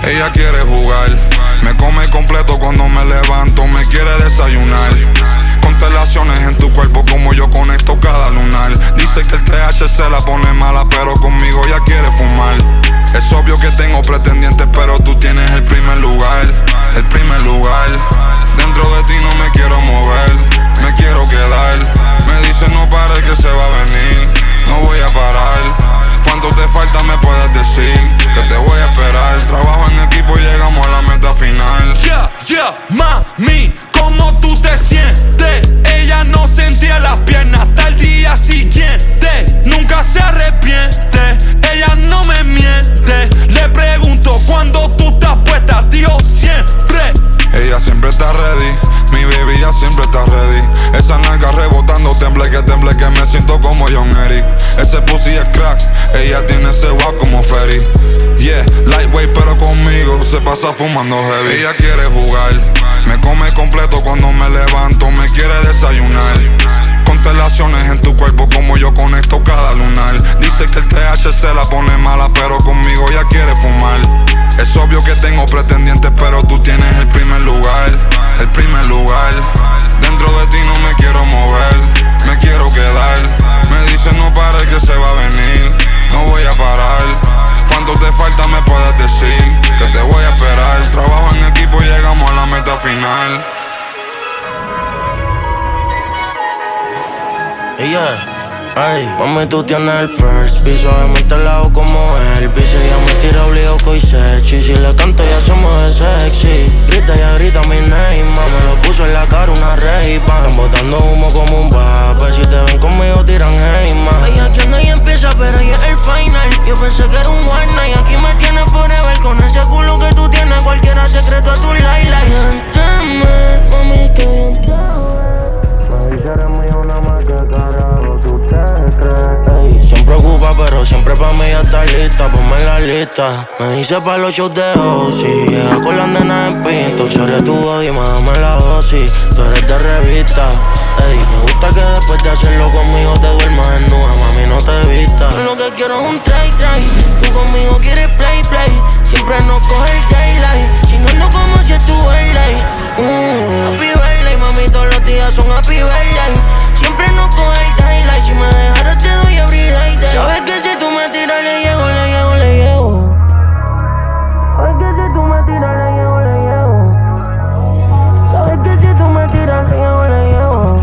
Ella quiere jugar, me come completo cuando me levanto, me quiere desayunar. Constelaciones en tu cuerpo como yo conecto cada lunar. Dice que el THC la pone mala, pero conmigo ella quiere fumar. Es obvio que tengo pretendientes, pero tú tienes el primer lugar. El primer lugar. Dentro de ti no me quiero mover, me quiero quedar. Me dice no pares que se va a venir, no voy a parar. ¿Cuánto te falta me puedes decir? Que te voy a esperar. Trabajo en equipo y llegamos a la meta final. Mami, ¿cómo tú te sientes? Ella no sentía las piernas hasta el día siguiente. Nunca se arrepiente, ella no me miente. Le pregunto cuando tú estás puesta, tío, siempre. Ella siempre está ready, mi baby ya siempre está ready. Esa nalga rebotando, temble que me siento como John Eric. Ese pussy es crack, ella tiene ese walk como Ferry. Yeah, lightweight pero conmigo se pasa fumando heavy. Ella quiere jugar, me come completo cuando me levanto, me quiere desayunar. Constelaciones en tu cuerpo como yo conecto cada lunar. Dice que el THC la pone mala, pero conmigo ella quiere fumar. Es obvio que tengo pretendientes, pero tú tienes el primer lugar. El primer lugar. Dentro de ti no me quiero mover, me quiero quedar. Me dice no pares que se va a venir, no voy a parar. ¿Cuánto te falta me puedes decir? Que te voy a esperar. Trabajo en equipo y llegamos a la meta final. Ay, mami, tú tienes el first beat, suavemente la hago como el beat. Si ella me tira obligado y sexy, si le canto ya somos de sexy. Grita, ya grita mi name, me lo puso en la cara una Ray-Ban. Están botando humo como un vape, si te ven conmigo tiran hey, man. Ay, aquí anda y empieza, pero ya es el final. Yo pensé que era un one night, aquí me tienes forever. Con ese culo que tú tienes, cualquiera secreto a tu life. Cántame, mami, que bien te me dice eres mío, nada más que carajo tú te crees. Ey, siempre ocupa, pero siempre pa' mí ya está lista. Ponme en la lista. Me dice pa' los shows de Ozzy. Llega con las nenas en pinto. Seré tu body, más dame la dosis. Tú eres de revista. Ey, me gusta que después de hacerlo conmigo te duermas en nube, mami, no te vistas. Yo lo que quiero es un try. Tú conmigo quieres play. Siempre nos coge el daylight. Chingando como si estuvo el light. Happy birthday, mami, todos los días son happy birthday. Siempre nos coge el daylight. Si me dejaras te doy everyday. Sabes que si tú me tiras le llego. Sabes que si tú me tiras le llego. Sabes que si tú me tiras le llego.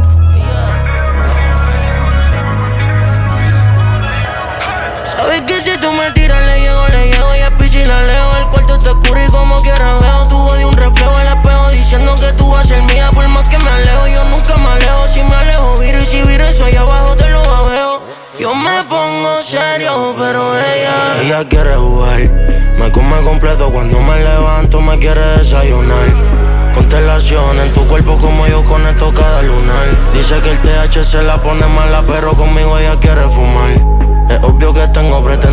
Sabes que si tú me tiras le llego. Y a piscina leo, el cuarto te oscuro y como quiera veo. Tu body un reflejo al espejo diciendo que tú vas a ser mía. Por más que me alejo, yo nunca me alejo. Si me alejo, viro y si viro eso allá abajo te lo babeo. Yo me pongo serio, pero ella quiere jugar. Me come completo cuando me levanto, me quiere desayunar. Constelación en tu cuerpo como yo conecto cada lunar. Dice que el THC la pone mala, pero conmigo ella quiere fumar. Es obvio que tengo pretendientes.